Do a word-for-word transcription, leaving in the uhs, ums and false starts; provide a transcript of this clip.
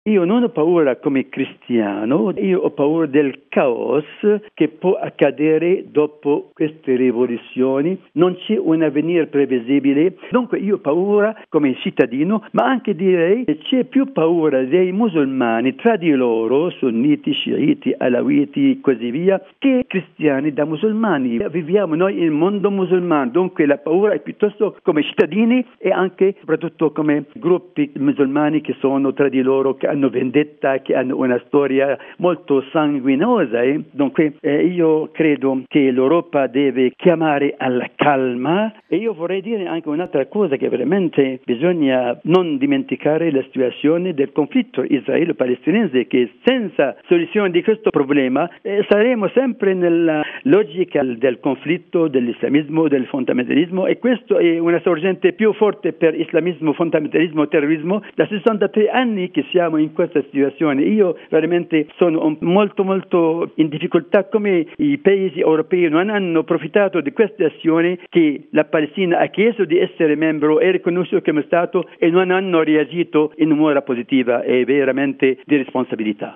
Io non ho paura come cristiano, io ho paura del caos che può accadere dopo queste rivoluzioni. Non c'è un avvenire previsibile, dunque io ho paura come cittadino, ma anche direi che c'è più paura dei musulmani tra di loro, sunniti, sciiti, alawiti, così via, che cristiani da musulmani. Viviamo noi in un mondo musulmano, dunque la paura è piuttosto come cittadini e anche soprattutto come gruppi musulmani che sono tra di loro, che hanno vendetta, che hanno una storia molto sanguinosa. Eh? Dunque eh, io credo che l'Europa deve chiamare alla calma, e io vorrei dire anche un'altra cosa, che veramente bisogna non dimenticare la situazione del conflitto israelo-palestinese, che senza soluzione di questo problema eh, saremo sempre nella logica del conflitto, dell'islamismo, del fondamentalismo, e questo è una sorgente più forte per islamismo, fondamentalismo, terrorismo. Da sessantatré anni che siamo in questa situazione. Io veramente sono molto molto in difficoltà come i paesi europei non hanno approfittato di queste azioni che la Palestina ha chiesto di essere membro e riconosciuto come Stato, e non hanno reagito in maniera positiva. È veramente di responsabilità.